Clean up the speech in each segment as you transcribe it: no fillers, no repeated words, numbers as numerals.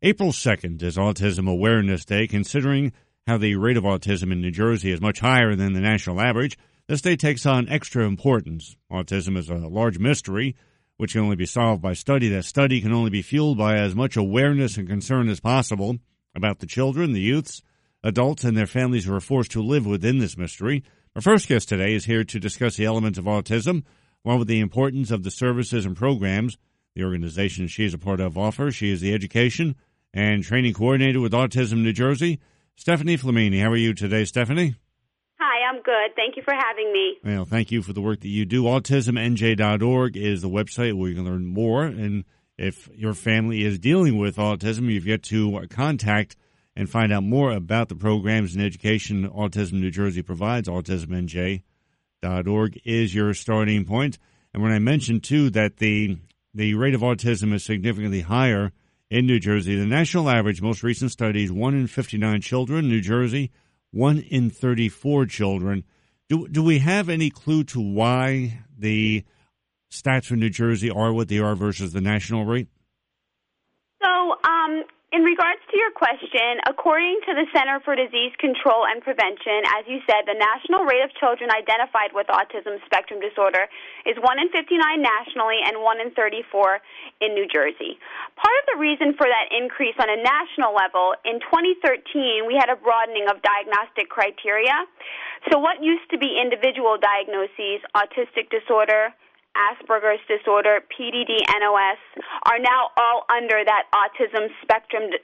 April 2nd is Autism Awareness Day. Considering how the rate of autism in New Jersey is much higher than the national average, this day takes on extra importance. Autism is a large mystery which can only be solved by study. That study can only be fueled by as much awareness and concern as possible about the children, the youths, adults, and their families who are forced to live within this mystery. Our first guest today is here to discuss the elements of autism, along with the importance of the services and programs the organization she is a part of offers. She is the Education and Training Coordinator with Autism New Jersey, Stephanie Flamini. How are you today, Stephanie? Hi, I'm good. Thank you for having me. Well, thank you for the work that you do. AutismNJ.org is the website where you can learn more. And if your family is dealing with autism, you've got to contact and find out more about the programs and education Autism New Jersey provides. AutismNJ.org is your starting point. And when I mentioned, too, that the rate of autism is significantly higher in New Jersey, the national average, most recent studies, 1 in 59 children. New Jersey, 1 in 34 children. Do we have any clue to why the stats for New Jersey are what they are versus the national rate? So, in regards to your question, according to the Center for Disease Control and Prevention, as you said, the national rate of children identified with autism spectrum disorder is 1 in 59 nationally and 1 in 34 in New Jersey. Part of the reason for that increase on a national level, in 2013, we had a broadening of diagnostic criteria. So what used to be individual diagnoses, autistic disorder, Asperger's disorder, PDD, NOS, are now all under that autism spectrum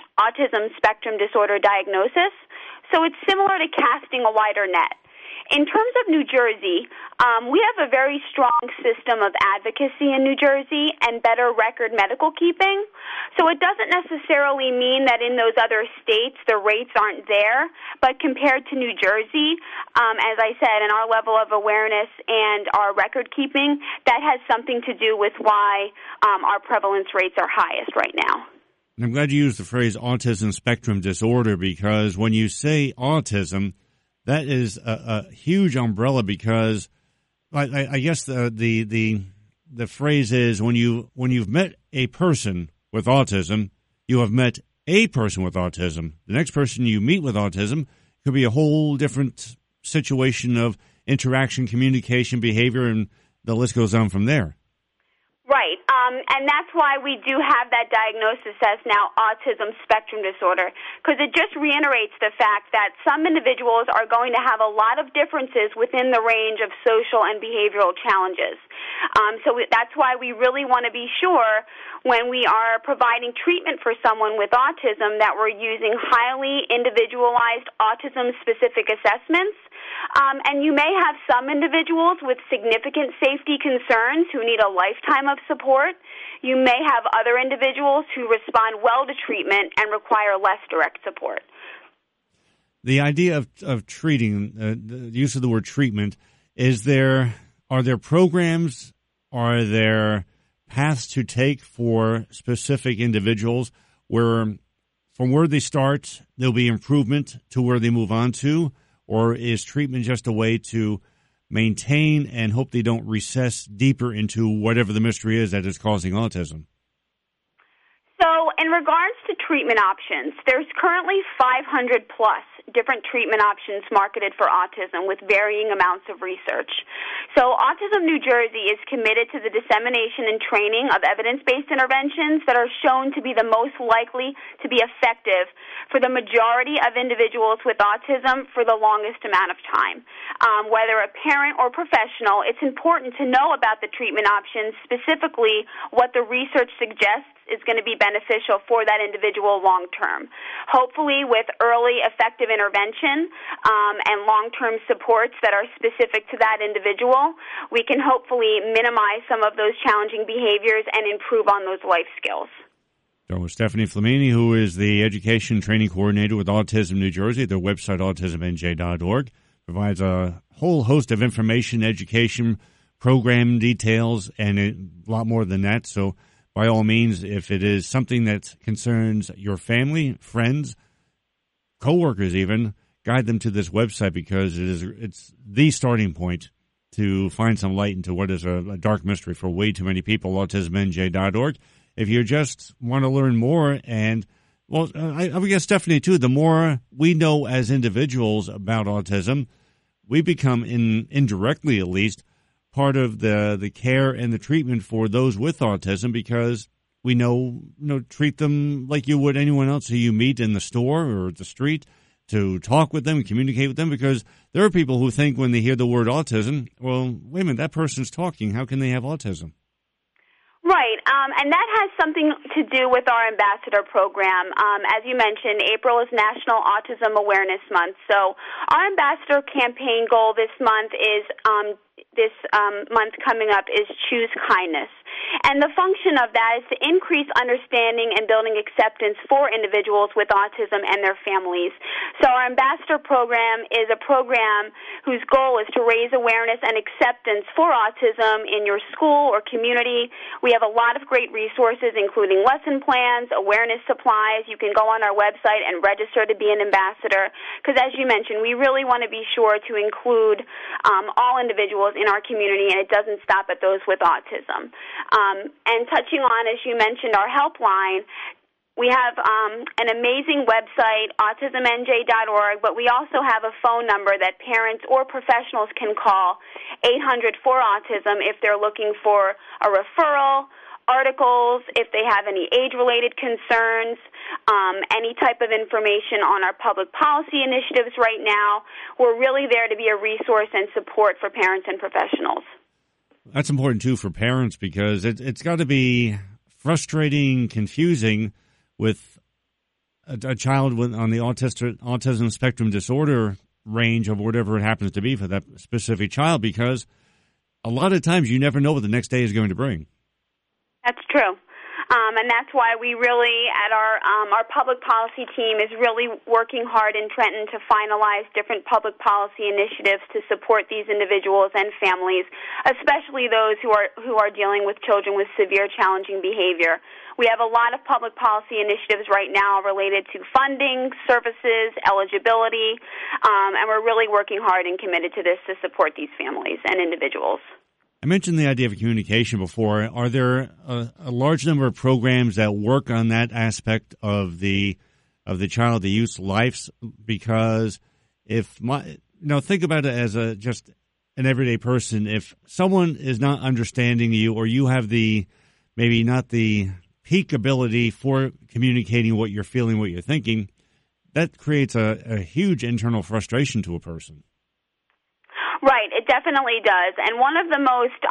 disorder diagnosis. So it's similar to casting a wider net. In terms of New Jersey, we have a very strong system of advocacy in New Jersey and better record medical keeping. So it doesn't necessarily mean that in those other states the rates aren't there, but compared to New Jersey, as I said, and our level of awareness and our record keeping, that has something to do with why our prevalence rates are highest right now. I'm glad you used the phrase autism spectrum disorder, because when you say autism, that is a huge umbrella, because I guess the phrase is when you've met a person with autism, you have met a person with autism. The next person you meet with autism could be a whole different situation of interaction, communication, behavior, and the list goes on from there. Right, and that's why we do have that diagnosis as now autism spectrum disorder, because it just reiterates the fact that some individuals are going to have a lot of differences within the range of social and behavioral challenges. That's why we really want to be sure when we are providing treatment for someone with autism that we're using highly individualized autism-specific assessments. And you may have some individuals with significant safety concerns who need a lifetime of support. You may have other individuals who respond well to treatment and require less direct support. The idea of treating, the use of the word treatment, are there programs, are there paths to take for specific individuals where from where they start there'll be improvement to where they move on to? Or is treatment just a way to maintain and hope they don't recess deeper into whatever the mystery is that is causing autism? So in regards to treatment options, there's currently 500-plus different treatment options marketed for autism with varying amounts of research. So Autism New Jersey is committed to the dissemination and training of evidence-based interventions that are shown to be the most likely to be effective for the majority of individuals with autism for the longest amount of time. Whether a parent or professional, it's important to know about the treatment options, specifically what the research suggests is going to be beneficial for that individual long term. Hopefully with early effective intervention and long-term supports that are specific to that individual, we can hopefully minimize some of those challenging behaviors and improve on those life skills. So Stephanie Flamini, who is the Education Training Coordinator with Autism New Jersey, their website, autismnj.org, provides a whole host of information, education, program details, and a lot more than that. So by all means, if it is something that concerns your family, friends, coworkers even, guide them to this website, because it's the starting point to find some light into what is a dark mystery for way too many people. AutismNJ.org if you just want to learn more, and well, I would guess, Stephanie, too, the more we know as individuals about autism, we become, indirectly at least, part of the care and the treatment for those with autism, because we treat them like you would anyone else who you meet in the store or the street, to talk with them, communicate with them, because there are people who think when they hear the word autism, well, wait a minute, that person's talking. How can they have autism? Right, and that has something to do with our ambassador program. As you mentioned, April is National Autism Awareness Month, so our ambassador campaign goal this month coming up is Choose Kindness. And the function of that is to increase understanding and building acceptance for individuals with autism and their families. So our ambassador program is a program whose goal is to raise awareness and acceptance for autism in your school or community. We have a lot of great resources, including lesson plans, awareness supplies. You can go on our website and register to be an ambassador, because as you mentioned, we really want to be sure to include all individuals in our community, and it doesn't stop at those with autism. And touching on, as you mentioned, our helpline, we have an amazing website, autismnj.org, but we also have a phone number that parents or professionals can call, 800-4-AUTISM, if they're looking for a referral, articles, if they have any age-related concerns, any type of information on our public policy initiatives right now. We're really there to be a resource and support for parents and professionals. That's important, too, for parents, because it's got to be frustrating, confusing with a child on the autism spectrum disorder range of whatever it happens to be for that specific child, because a lot of times you never know what the next day is going to bring. That's true. And that's why we really, at our public policy team, is really working hard in Trenton to finalize different public policy initiatives to support these individuals and families, especially those who are dealing with children with severe challenging behavior. We have a lot of public policy initiatives right now related to funding, services, eligibility, and we're really working hard and committed to this to support these families and individuals. I mentioned the idea of communication before. Are there a large number of programs that work on that aspect of the child, the youth's lives? Because think about it as just an everyday person. If someone is not understanding you, or you have maybe not the peak ability for communicating what you're feeling, what you're thinking, that creates a huge internal frustration to a person. Right, it definitely does. And one of the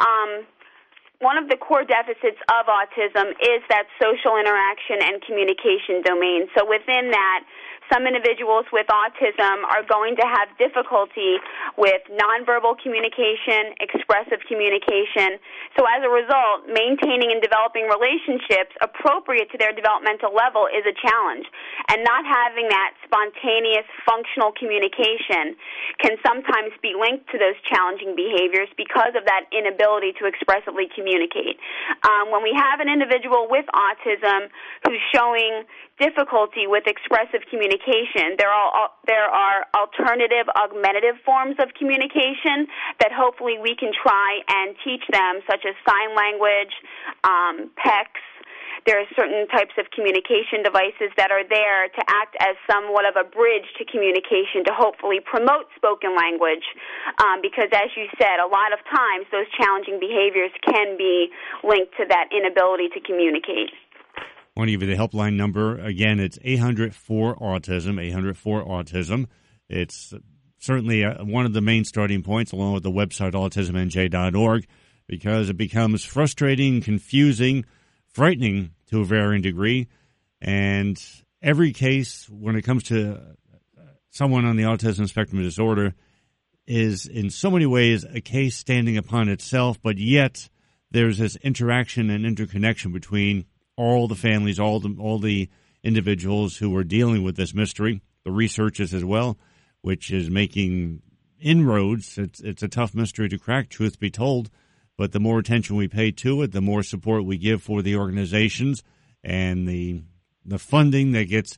core deficits of autism is that social interaction and communication domain. So within that, some individuals with autism are going to have difficulty with nonverbal communication, expressive communication. So as a result, maintaining and developing relationships appropriate to their developmental level is a challenge. And not having that spontaneous, functional communication can sometimes be linked to those challenging behaviors because of that inability to expressively communicate. When we have an individual with autism who's showing difficulty with expressive communication, there are alternative, augmentative forms of communication that hopefully we can try and teach them, such as sign language, PECS. There are certain types of communication devices that are there to act as somewhat of a bridge to communication to hopefully promote spoken language, because as you said, a lot of times those challenging behaviors can be linked to that inability to communicate. I want to give you the helpline number. Again, it's 800-4-AUTISM, 800-4-AUTISM. It's certainly one of the main starting points, along with the website autismnj.org, because it becomes frustrating, confusing, frightening to a varying degree. And every case, when it comes to someone on the autism spectrum disorder, is in so many ways a case standing upon itself, but yet there's this interaction and interconnection between all the families, all the individuals who are dealing with this mystery, the researchers as well, which is making inroads. It's a tough mystery to crack, truth be told, but the more attention we pay to it, the more support we give for the organizations, and the funding that gets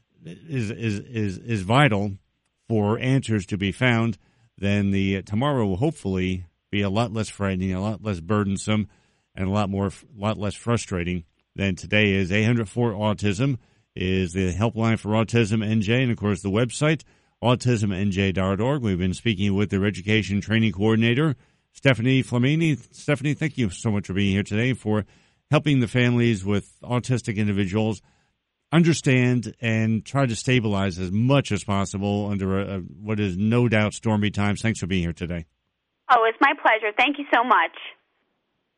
is vital for answers to be found, then the tomorrow will hopefully be a lot less frightening, a lot less burdensome, and a lot less frustrating then today is 800-4-AUTISM is the helpline for Autism NJ, and, of course, the website, autismnj.org. We've been speaking with their education training coordinator, Stephanie Flamini. Stephanie, thank you so much for being here today, for helping the families with autistic individuals understand and try to stabilize as much as possible under what is no doubt stormy times. Thanks for being here today. Oh, it's my pleasure. Thank you so much.